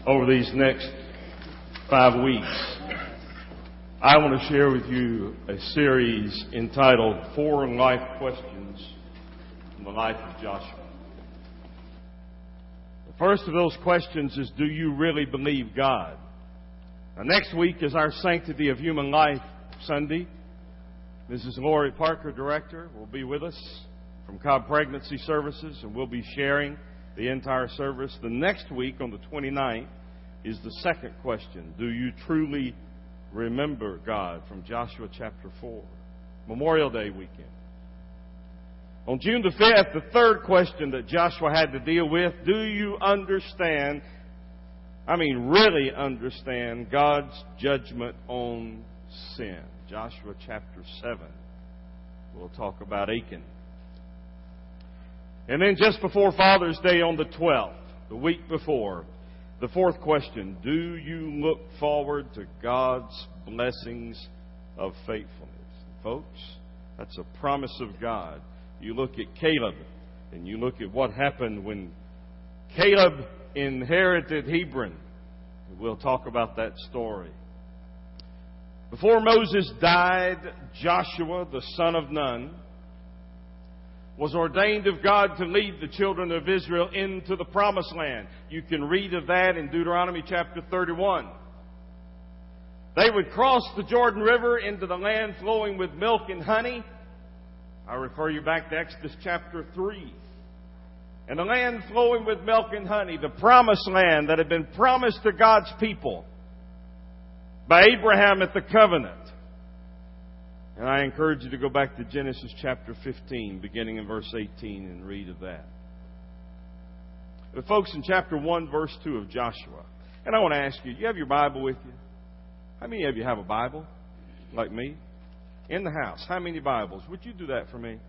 Over these next 5 weeks, I want to share with you a series entitled 4 Life Questions from the Life of Joshua. The first of those questions is, do you really believe God? Now, next week is our Sanctity of Human Life Sunday. Mrs. Lori Parker, Director, will be with us from Cobb Pregnancy Services, and we'll be sharing the entire service. The next week, on the 29th, is the second question. Do you truly remember God? From Joshua chapter 4. Memorial Day weekend. On June the 5th, the third question that Joshua had to deal with, do you understand, really understand God's judgment on sin? Joshua chapter 7. We'll talk about Achan. And then just before Father's Day on the 12th, the week before, the fourth question, do you look forward to God's blessings of faithfulness? Folks, that's a promise of God. You look at Caleb, and you look at what happened when Caleb inherited Hebron. We'll talk about that story. Before Moses died, Joshua, the son of Nun, was ordained of God to lead the children of Israel into the promised land. You can read of that in Deuteronomy chapter 31. They would cross the Jordan River into the land flowing with milk and honey. I refer you back to Exodus chapter 3. And the land flowing with milk and honey, the promised land that had been promised to God's people by Abraham at the covenant. And I encourage you to go back to Genesis chapter 15, beginning in verse 18, and read of that. But folks, in chapter 1, verse 2 of Joshua, and I want to ask you, you have your Bible with you? How many of you have a Bible, like me? In the house, how many Bibles? Would you do that for me?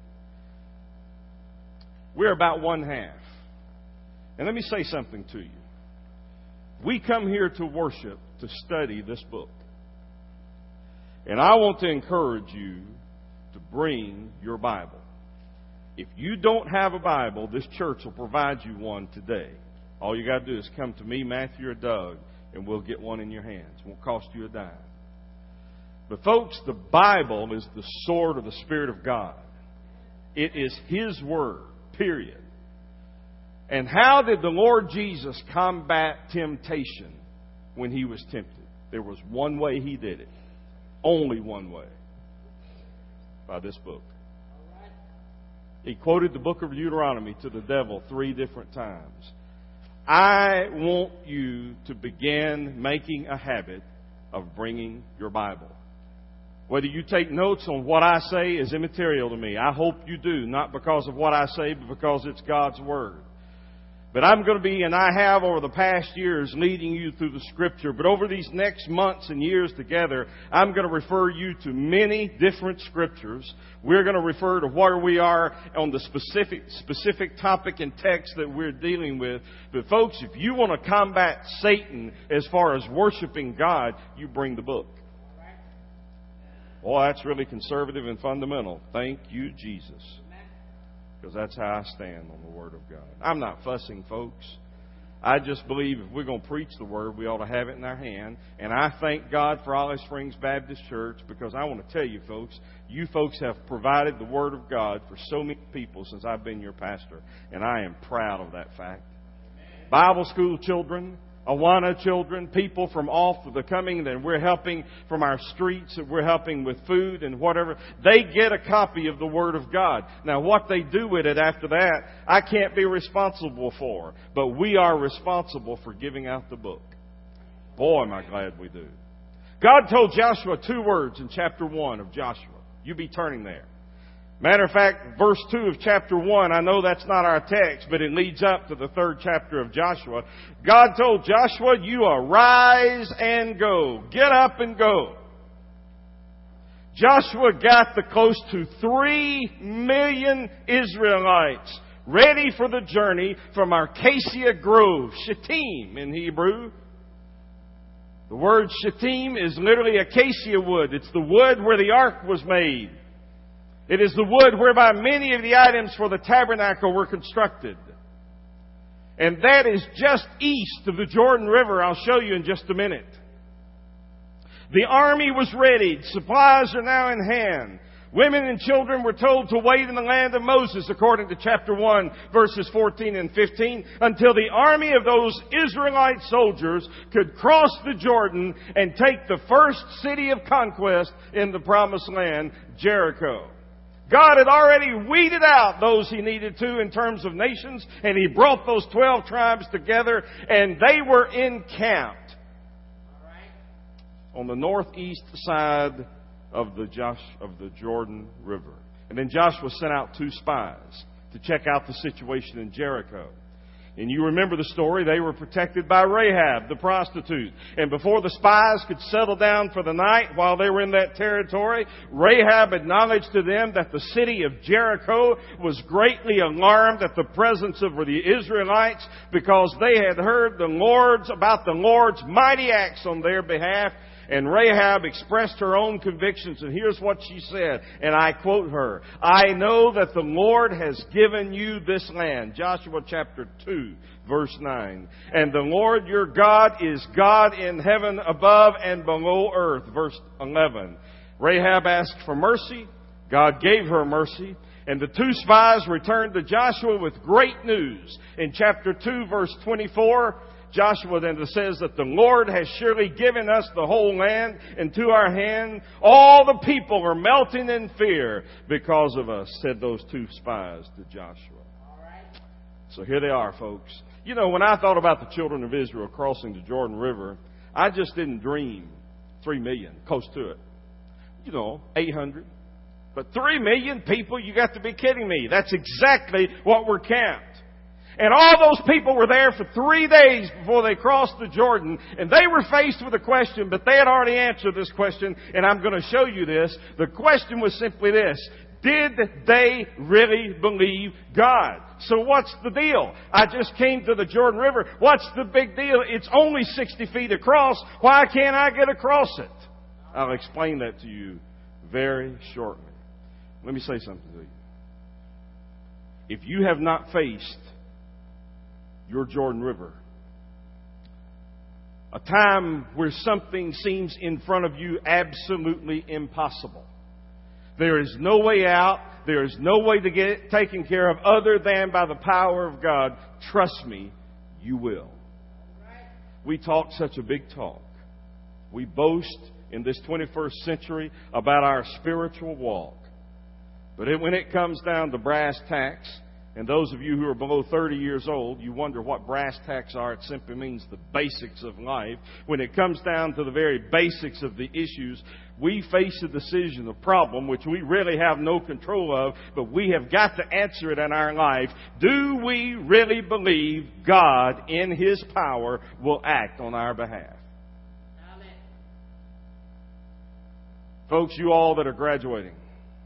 We're about one half. And let me say something to you. We come here to worship, to study this book. And I want to encourage you to bring your Bible. If you don't have a Bible, this church will provide you one today. All you got to do is come to me, Matthew, or Doug, and we'll get one in your hands. It won't cost you a dime. But folks, the Bible is the sword of the Spirit of God. It is His Word, period. And how did the Lord Jesus combat temptation when He was tempted? There was one way He did it. Only one way. By this book. He quoted the book of Deuteronomy to the devil 3 different times. I want you to begin making a habit of bringing your Bible. Whether you take notes on what I say is immaterial to me. I hope you do, not because of what I say, but because it's God's Word. But I'm going to be, and I have over the past years, leading you through the Scripture. But over these next months and years together, I'm going to refer you to many different Scriptures. We're going to refer to where we are on the specific topic and text that we're dealing with. But folks, if you want to combat Satan as far as worshiping God, you bring the book. Boy, that's really conservative and fundamental. Thank you, Jesus. Because that's how I stand on the Word of God. I'm not fussing, folks. I just believe if we're going to preach the Word, we ought to have it in our hand. And I thank God for Holly Springs Baptist Church, because I want to tell you folks have provided the Word of God for so many people since I've been your pastor. And I am proud of that fact. Bible school children, Awana children, people from off the coming that we're helping from our streets, that we're helping with food and whatever, they get a copy of the Word of God. Now, what they do with it after that, I can't be responsible for. But we are responsible for giving out the book. Boy, am I glad we do. God told Joshua 2 words in chapter 1 of Joshua. You be turning there. Matter of fact, verse 2 of chapter 1, I know that's not our text, but it leads up to the 3rd chapter of Joshua. God told Joshua, you arise and go. Get up and go. Joshua got the close to 3 million Israelites ready for the journey from Acacia Grove, Shittim in Hebrew. The word Shittim is literally acacia wood. It's the wood where the ark was made. It is the wood whereby many of the items for the tabernacle were constructed. And that is just east of the Jordan River. I'll show you in just a minute. The army was ready. Supplies are now in hand. Women and children were told to wait in the land of Moses, according to chapter 1, verses 14 and 15, until the army of those Israelite soldiers could cross the Jordan and take the first city of conquest in the promised land, Jericho. God had already weeded out those He needed to in terms of nations, and He brought those 12 tribes together, and they were encamped on the northeast side of the Jordan River. And then Joshua sent out 2 spies to check out the situation in Jericho. And you remember the story. They were protected by Rahab, the prostitute. And before the spies could settle down for the night while they were in that territory, Rahab acknowledged to them that the city of Jericho was greatly alarmed at the presence of the Israelites because they had heard about the Lord's mighty acts on their behalf. And Rahab expressed her own convictions, and here's what she said, and I quote her, "I know that the Lord has given you this land." Joshua chapter 2, verse 9. "And the Lord your God is God in heaven above and below earth." Verse 11. Rahab asked for mercy. God gave her mercy. And the 2 spies returned to Joshua with great news. In chapter 2, verse 24, Joshua then says that the Lord has surely given us the whole land into our hand. All the people are melting in fear because of us, said those 2 spies to Joshua. So here they are, folks. You know, when I thought about the children of Israel crossing the Jordan River, I just didn't dream 3 million, close to it. 800. But 3 million people, you got to be kidding me. That's exactly what were camped. And all those people were there for 3 days before they crossed the Jordan. And they were faced with a question, but they had already answered this question. And I'm going to show you this. The question was simply this: did they really believe God? So what's the deal? I just came to the Jordan River. What's the big deal? It's only 60 feet across. Why can't I get across it? I'll explain that to you very shortly. Let me say something to you. If you have not faced your Jordan River, a time where something seems in front of you absolutely impossible, there is no way out, there is no way to get it taken care of other than by the power of God, trust me, you will. We talk such a big talk. We boast in this 21st century about our spiritual walk. But when it comes down to brass tacks, and those of you who are below 30 years old, you wonder what brass tacks are. It simply means the basics of life. When it comes down to the very basics of the issues, we face a decision, a problem, which we really have no control of, but we have got to answer it in our life. Do we really believe God, in His power, will act on our behalf? Amen. Folks, you all that are graduating,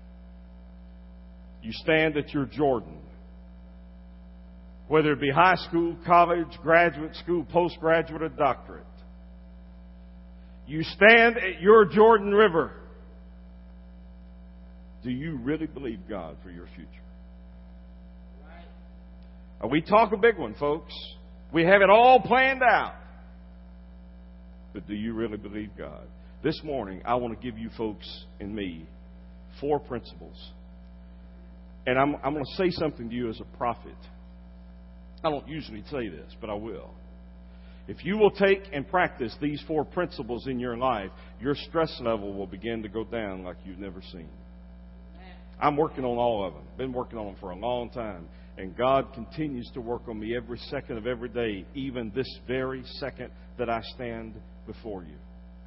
you stand at your Jordan. Whether it be high school, college, graduate school, postgraduate, or doctorate. You stand at your Jordan River. Do you really believe God for your future? We talk a big one, folks. We have it all planned out. But do you really believe God? This morning, I want to give you folks and me 4 principles. And I'm going to say something to you as a prophet. I don't usually say this, but I will. If you will take and practice these 4 principles in your life, your stress level will begin to go down like you've never seen. I'm working on all of them. Been working on them for a long time. And God continues to work on me every second of every day, even this very second that I stand before you.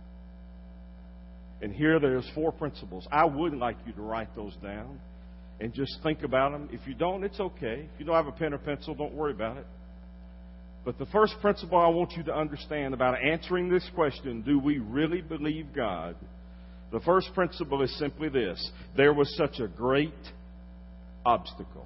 And here there's 4 principles. I would like you to write those down and just think about them. If you don't, it's okay. If you don't have a pen or pencil, don't worry about it. But the first principle I want you to understand about answering this question, do we really believe God? The first principle is simply this: there was such a great obstacle.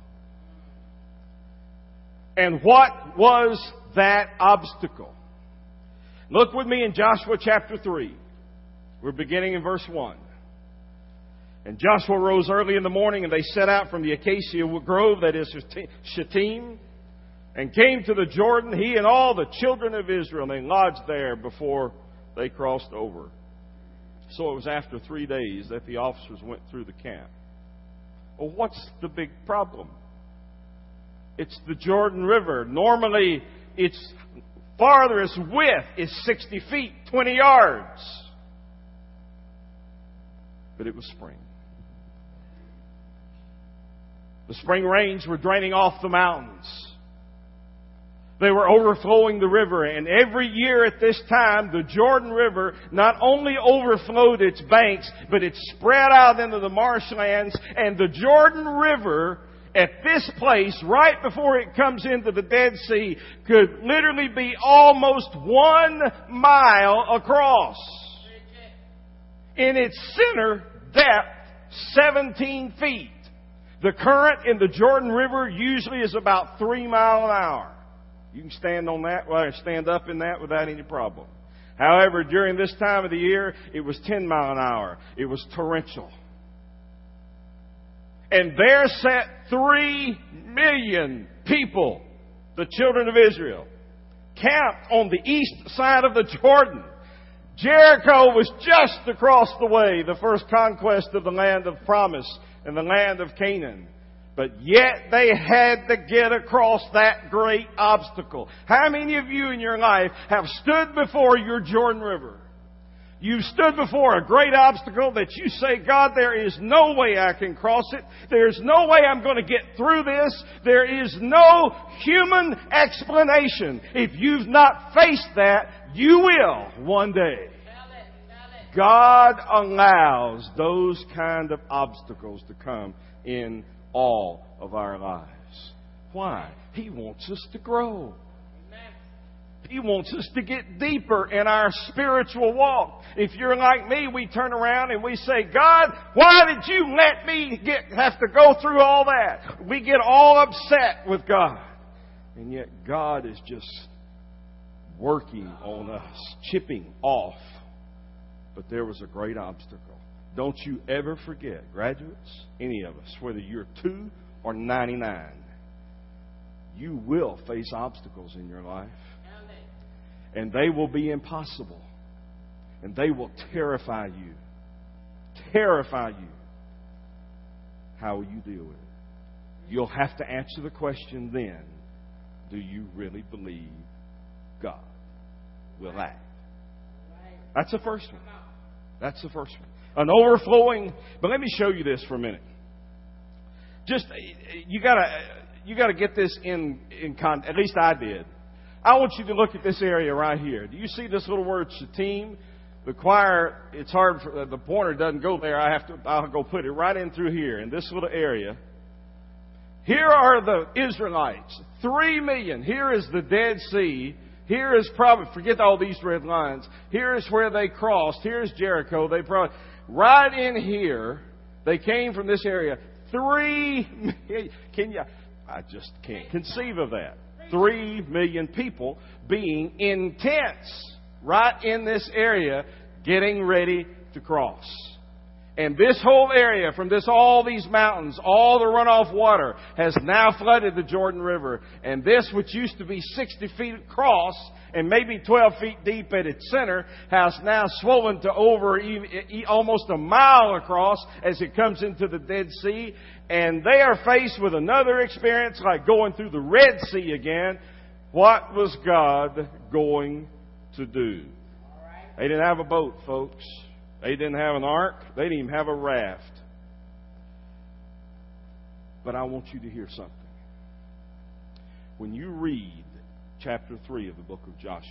And what was that obstacle? Look with me in Joshua chapter 3. We're beginning in verse 1. And Joshua rose early in the morning, and they set out from the acacia grove, that is Shittim. and came to the Jordan, he and all the children of Israel, and they lodged there before they crossed over. So it was after 3 days that the officers went through the camp. Well, what's the big problem? It's the Jordan River. Normally, its farthest width is 60 feet, 20 yards. But it was spring. The spring rains were draining off the mountains. They were overflowing the river, and every year at this time, the Jordan River not only overflowed its banks, but it spread out into the marshlands, and the Jordan River at this place, right before it comes into the Dead Sea, could literally be almost 1 mile across. In its center, depth 17 feet. The current in the Jordan River usually is about 3 miles an hour. You can stand up in that without any problem. However, during this time of the year, it was 10 miles an hour. It was torrential. And there sat 3 million people, the children of Israel, camped on the east side of the Jordan. Jericho was just across the way, the first conquest of the land of promise and the land of Canaan. But yet they had to get across that great obstacle. How many of you in your life have stood before your Jordan River? You've stood before a great obstacle that you say, God, there is no way I can cross it. There's no way I'm going to get through this. There is no human explanation. If you've not faced that, you will one day. God allows those kind of obstacles to come in all of our lives. Why? He wants us to grow. He wants us to get deeper in our spiritual walk. If you're like me, we turn around and we say, God, why did you let me have to go through all that? We get all upset with God. And yet God is just working on us, chipping off. But there was a great obstacle. Don't you ever forget, graduates, any of us, whether you're 2 or 99, you will face obstacles in your life. And they will be impossible. And they will terrify you. Terrify you. How will you deal with it? You'll have to answer the question then, do you really believe God will act? That's the first one. That's the first one. An overflowing. But let me show you this for a minute. Just, you gotta get this in context. At least I did. I want you to look at this area right here. Do you see this little word Shittim? The choir, it's hard for, the pointer doesn't go there. I'll go put it right in through here in this little area. Here are the Israelites. 3 million. Here is the Dead Sea. Here is probably, forget all these red lines. Here is where they crossed. Here's Jericho. They probably, right in here, they came from this area. 3 million. I just can't conceive of that. 3 million people being in tents right in this area getting ready to cross. And this whole area, from all these mountains, all the runoff water has now flooded the Jordan River. And this, which used to be 60 feet across and maybe 12 feet deep at its center, has now swollen to over almost a mile across as it comes into the Dead Sea. And they are faced with another experience like going through the Red Sea again. What was God going to do? They didn't have a boat, folks. They didn't have an ark. They didn't even have a raft. But I want you to hear something. When you read chapter 3 of the book of Joshua,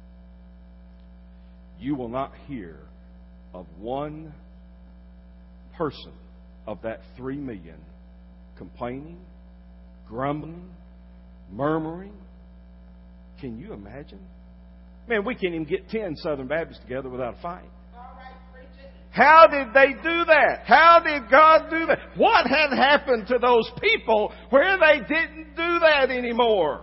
you will not hear of one person of that 3 million complaining, grumbling, murmuring. Can you imagine? Man, we can't even get 10 Southern Baptists together without a fight. How did they do that? How did God do that? What had happened to those people where they didn't do that anymore?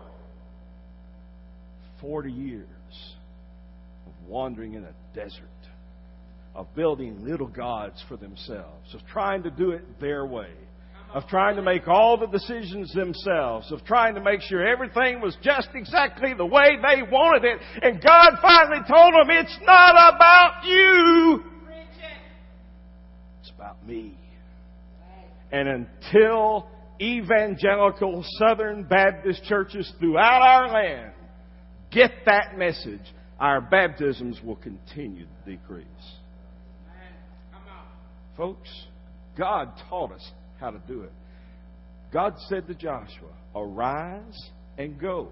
40 years of wandering in a desert, of building little gods for themselves, of trying to do it their way. of trying to make all the decisions themselves, of trying to make sure everything was just exactly the way they wanted it. And God finally told them, it's not about you. It's about me. And until evangelical Southern Baptist churches throughout our land get that message, our baptisms will continue to decrease. Folks, God taught us how to do it. God said to Joshua, arise and go.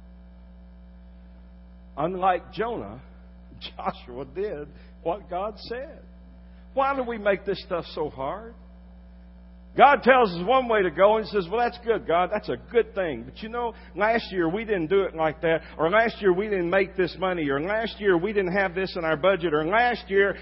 Unlike Jonah, Joshua did what God said. Why do we make this stuff so hard? God tells us one way to go and says, well, that's good, God. That's a good thing. But you know, last year we didn't do it like that. Or last year we didn't make this money. Or last year we didn't have this in our budget. Or last year.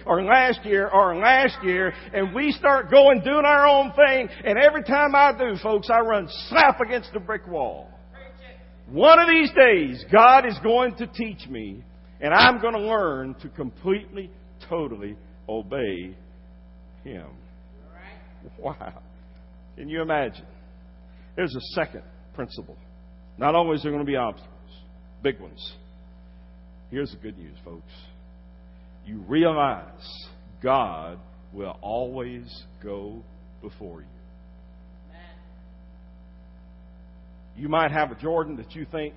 And we start going doing our own thing. And every time I do, folks, I run slap against the brick wall. One of these days, God is going to teach me. And I'm going to learn to completely, totally obey Him. Wow. Can you imagine? There's a second principle. Not only is there going to be obstacles, big ones. Here's the good news, folks. You realize God will always go before you. You might have a Jordan that you think,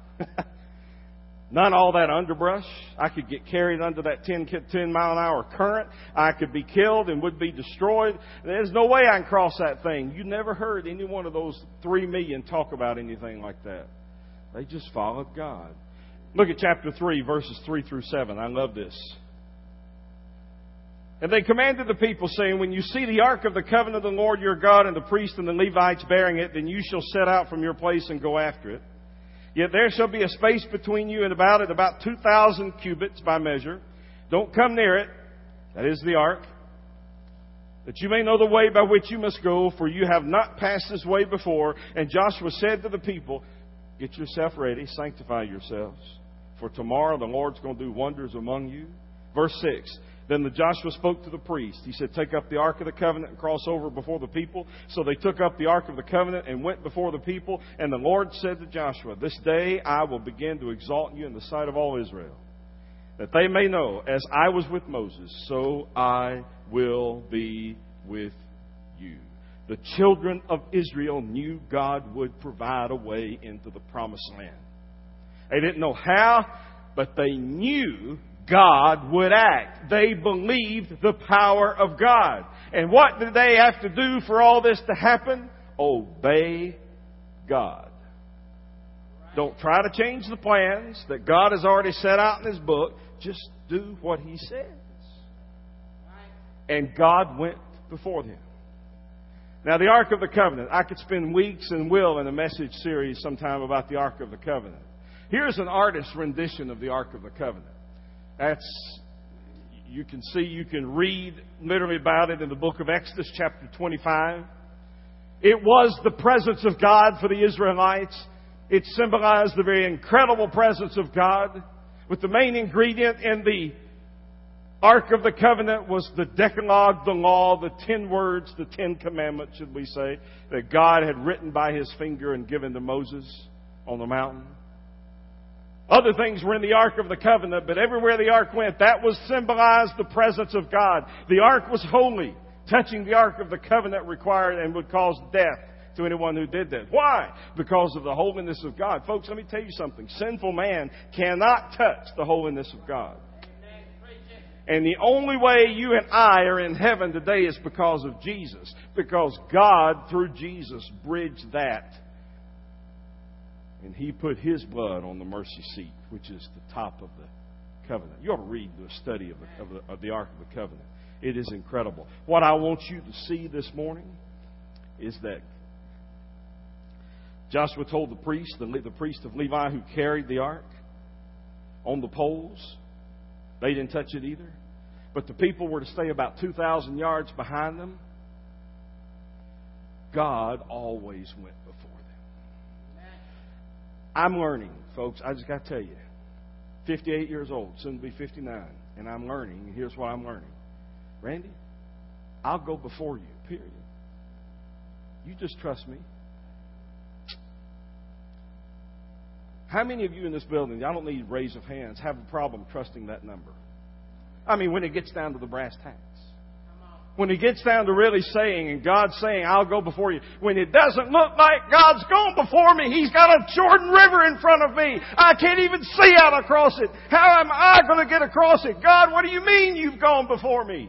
not all that underbrush. I could get carried under that 10 mile an hour current. I could be killed and would be destroyed. There's no way I can cross that thing. You never heard any one of those 3 million talk about anything like that. They just followed God. Look at chapter 3, verses 3 through 7. I love this. And they commanded the people, saying, when you see the ark of the covenant of the Lord your God and the priests and the Levites bearing it, then you shall set out from your place and go after it. Yet there shall be a space between you and about 2,000 cubits by measure. Don't come near it. That is the ark. That you may know the way by which you must go, for you have not passed this way before. And Joshua said to the people, get yourself ready, sanctify yourselves. For tomorrow the Lord's going to do wonders among you. Verse 6. Then Joshua spoke to the priest. He said, take up the Ark of the Covenant and cross over before the people. So they took up the Ark of the Covenant and went before the people. And the Lord said to Joshua, this day I will begin to exalt you in the sight of all Israel, that they may know, as I was with Moses, so I will be with you. The children of Israel knew God would provide a way into the promised land. They didn't know how, but they knew God would act. They believed the power of God. And what did they have to do for all this to happen? Obey God. Don't try to change the plans that God has already set out in His book. Just do what He says. And God went before them. Now, the Ark of the Covenant. I could spend weeks and will in a message series sometime about the Ark of the Covenant. Here's an artist's rendition of the Ark of the Covenant. You can read literally about it in the book of Exodus chapter 25. It was the presence of God for the Israelites. It symbolized the very incredible presence of God. With the main ingredient in the Ark of the Covenant was the Decalogue, the law, the 10 words, the 10 commandments, should we say, that God had written by His finger and given to Moses on the mountain. Other things were in the Ark of the Covenant, but everywhere the Ark went, that was symbolized the presence of God. The Ark was holy. Touching the Ark of the Covenant required and would cause death to anyone who did that. Why? Because of the holiness of God. Folks, let me tell you something. Sinful man cannot touch the holiness of God. And the only way you and I are in heaven today is because of Jesus. Because God, through Jesus, bridged that. And He put His blood on the mercy seat, which is the top of the covenant. You ought to read the study of the Ark of the Covenant. It is incredible. What I want you to see this morning is that Joshua told the priest of Levi who carried the ark on the poles, they didn't touch it either. But the people were to stay about 2,000 yards behind them. God always went before them. I'm learning, folks. I just got to tell you. 58 years old, soon to be 59. And I'm learning. And here's what I'm learning. Randy, I'll go before you, period. You just trust me. How many of you in this building, I don't need raise of hands, have a problem trusting that number? I mean, when it gets down to the brass tacks. When it gets down to really saying, and God saying, I'll go before you. When it doesn't look like God's gone before me. He's got a Jordan River in front of me. I can't even see out across it. How am I going to get across it? God, what do you mean you've gone before me?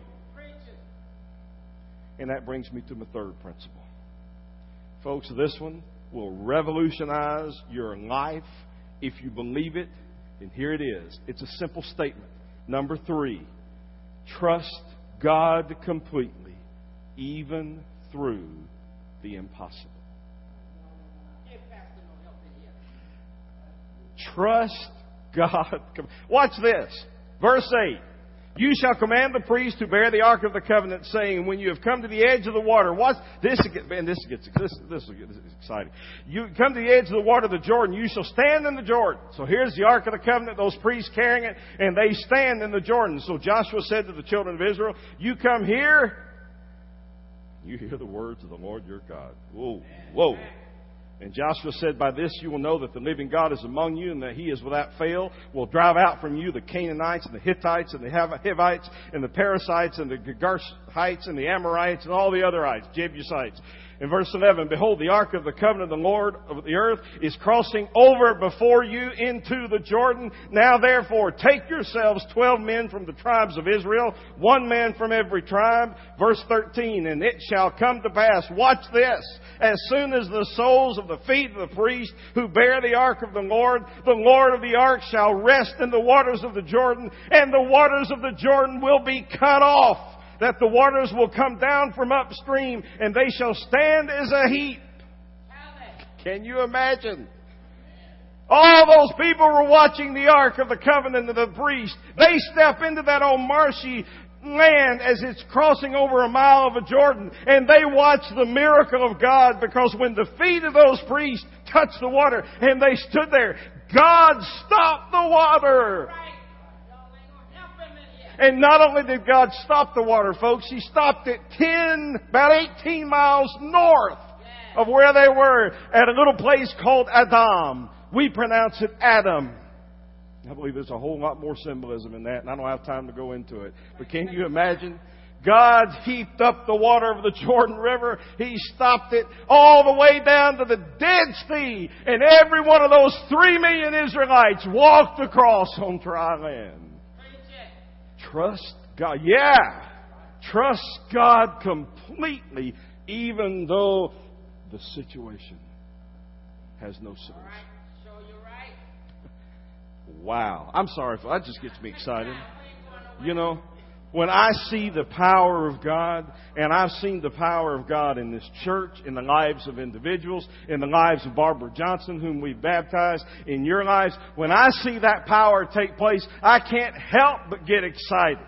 And that brings me to my third principle. Folks, this one will revolutionize your life if you believe it. And here it is. It's a simple statement. Number 3, trust God completely, even through the impossible. Trust God. Watch this. Verse 8. You shall command the priest to bear the ark of the covenant, saying, when you have come to the edge of the water, watch this. Man, this gets exciting. You come to the edge of the water of the Jordan, you shall stand in the Jordan. So here's the ark of the covenant, those priests carrying it, and they stand in the Jordan. So Joshua said to the children of Israel, you come here, you hear the words of the Lord your God. Whoa, whoa. And Joshua said, by this you will know that the living God is among you, and that He is without fail will drive out from you the Canaanites and the Hittites and the Hivites and the Perizzites and the Girgashites and the Amorites and all the other ites, Jebusites. In verse 11, behold, the ark of the covenant of the Lord of the earth is crossing over before you into the Jordan. Now therefore, take yourselves 12 men from the tribes of Israel, 1 man from every tribe. Verse 13, and it shall come to pass, watch this, as soon as the soles of the feet of the priest who bear the ark of the Lord of the ark shall rest in the waters of the Jordan, and the waters of the Jordan will be cut off, that the waters will come down from upstream, and they shall stand as a heap. Can you imagine? All those people were watching the ark of the covenant of the priest. They step into that old marshy land as it's crossing over a mile of a Jordan, and they watch the miracle of God, because when the feet of those priests touched the water and they stood there, God stopped the water. And not only did God stop the water, folks, He stopped it about 18 miles north of where they were, at a little place called Adam. We pronounce it Adam. I believe there's a whole lot more symbolism in that, and I don't have time to go into it. But can you imagine? God heaped up the water of the Jordan River. He stopped it all the way down to the Dead Sea. And every one of those 3 million Israelites walked across on dry land. Trust God. Yeah. Trust God completely, even though the situation has no solution. Wow. I'm sorry, that just gets me excited. You know, when I see the power of God, and I've seen the power of God in this church, in the lives of individuals, in the lives of Barbara Johnson, whom we've baptized, in your lives, when I see that power take place, I can't help but get excited.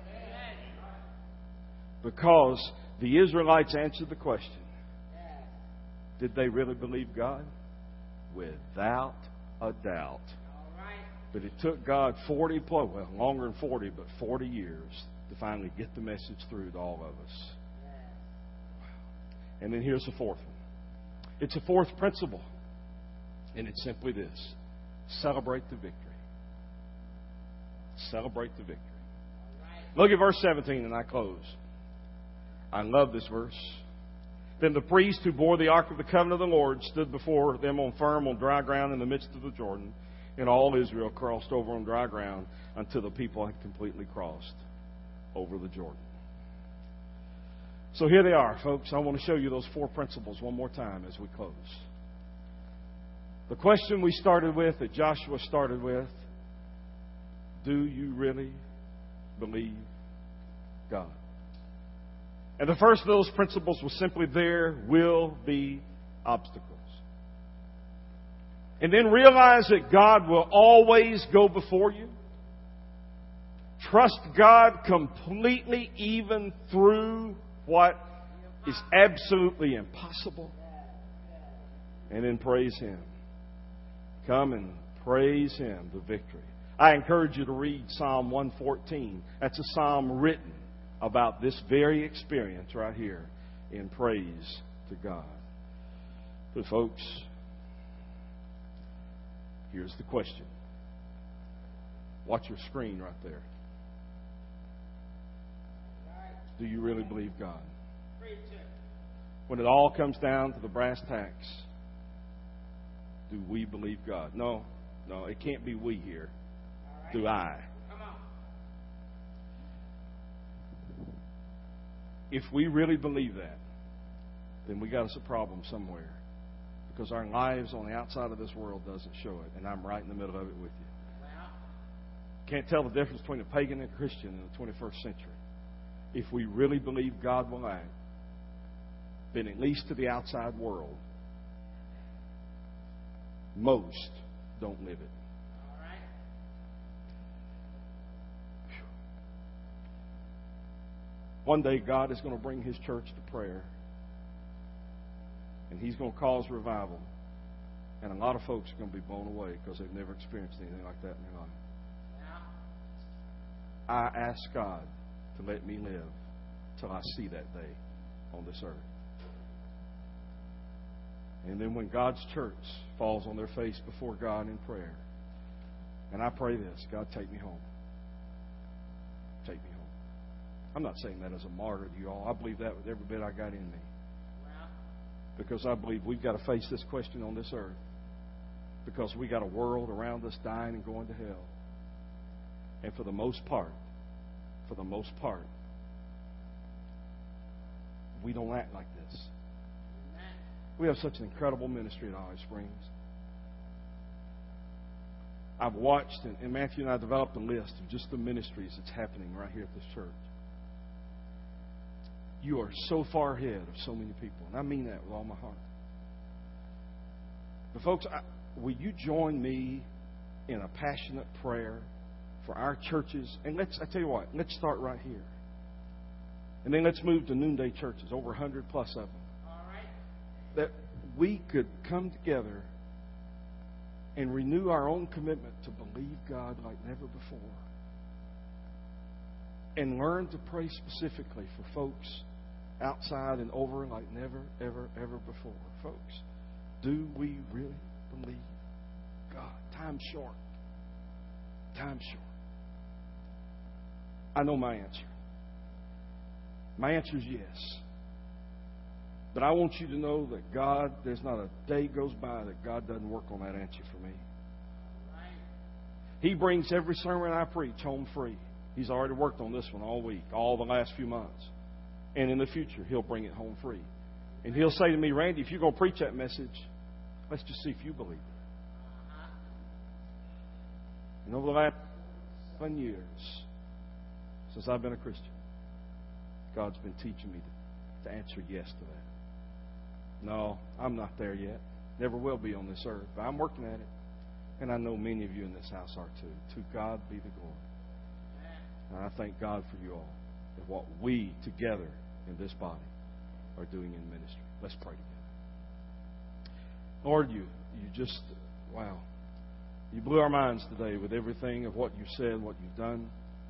Because the Israelites answered the question. Did they really believe God? Without a doubt. But it took God longer than 40, but 40 years to finally get the message through to all of us. And then here's the fourth one. It's a fourth principle. And it's simply this. Celebrate the victory. Celebrate the victory. Look at verse 17 and I close. I love this verse. Then the priest who bore the ark of the covenant of the Lord stood before them on dry ground in the midst of the Jordan. And all Israel crossed over on dry ground until the people had completely crossed over the Jordan. So here they are, folks. I want to show you those 4 principles one more time as we close. The question we started with, that Joshua started with, do you really believe God? And the first of those principles was simply, there will be obstacles. And then realize that God will always go before you. Trust God completely, even through what is absolutely impossible. And then praise Him. Come and praise Him, the victory. I encourage you to read Psalm 114. That's a psalm written about this very experience right here in praise to God. But folks, here's the question. Watch your screen right there. Do you really believe God? When it all comes down to the brass tacks, do we believe God? No, it can't be we here. Do I? If we really believe that, then we got us a problem somewhere. Because our lives on the outside of this world doesn't show it. And I'm right in the middle of it with you. Can't tell the difference between a pagan and a Christian in the 21st century. If we really believe God will act, then at least to the outside world, most don't live it. One day God is going to bring His church to prayer. And He's going to cause revival. And a lot of folks are going to be blown away because they've never experienced anything like that in their life. I ask God to let me live till I see that day on this earth. And then when God's church falls on their face before God in prayer, and I pray this, God, take me home. Take me home. I'm not saying that as a martyr to you all. I believe that with every bit I got in me. Because I believe we've got to face this question on this earth. Because we got a world around us dying and going to hell. And for the most part, we don't act like this. We have such an incredible ministry at Olive Springs. I've watched, and Matthew and I developed a list of just the ministries that's happening right here at this church. You are so far ahead of so many people, and I mean that with all my heart. But folks, will you join me in a passionate prayer for our churches? And I tell you what, let's start right here. And then let's move to noonday churches, over 100 plus of them. All right. That we could come together and renew our own commitment to believe God like never before. And learn to pray specifically for folks outside and over like never, ever, ever before. Folks, do we really believe God? Time's short. Time's short. I know my answer. My answer is yes. But I want you to know that God, there's not a day goes by that God doesn't work on that answer for me. He brings every sermon I preach home free. He's already worked on this one all week, all the last few months. And in the future, He'll bring it home free. And He'll say to me, Randy, if you're going to preach that message, let's just see if you believe it. And over the last 7 years, since I've been a Christian, God's been teaching me to answer yes to that. No, I'm not there yet. Never will be on this earth. But I'm working at it. And I know many of you in this house are too. To God be the glory. And I thank God for you all and what we together in this body are doing in ministry. Let's pray together. Lord, you just, wow. You blew our minds today with everything of what you said, what you've done.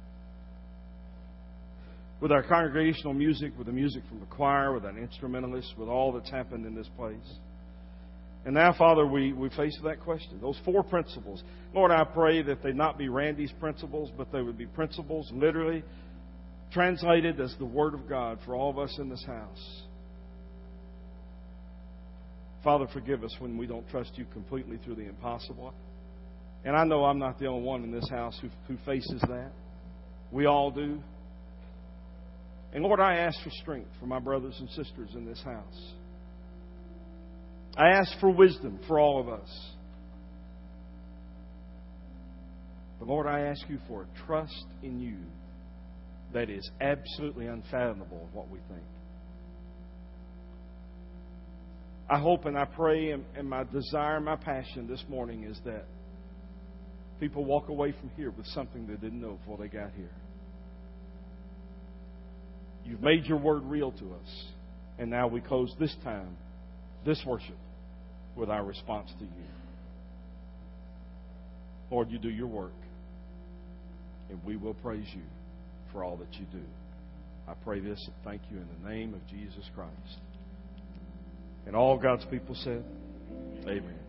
With our congregational music, with the music from the choir, with our instrumentalists, with all that's happened in this place. And now, Father, we face that question. Those 4 principles. Lord, I pray that they not be Randy's principles, but they would be principles literally translated as the Word of God for all of us in this house. Father, forgive us when we don't trust you completely through the impossible. And I know I'm not the only one in this house who faces that. We all do. And Lord, I ask for strength for my brothers and sisters in this house. I ask for wisdom for all of us. But Lord, I ask you for a trust in you that is absolutely unfathomable of what we think. I hope and I pray, and my desire, my passion this morning is that people walk away from here with something they didn't know before they got here. You've made your word real to us. And now we close this time, this worship, with our response to you. Lord, you do your work. And we will praise you for all that you do. I pray this and thank you in the name of Jesus Christ. And all God's people said, Amen.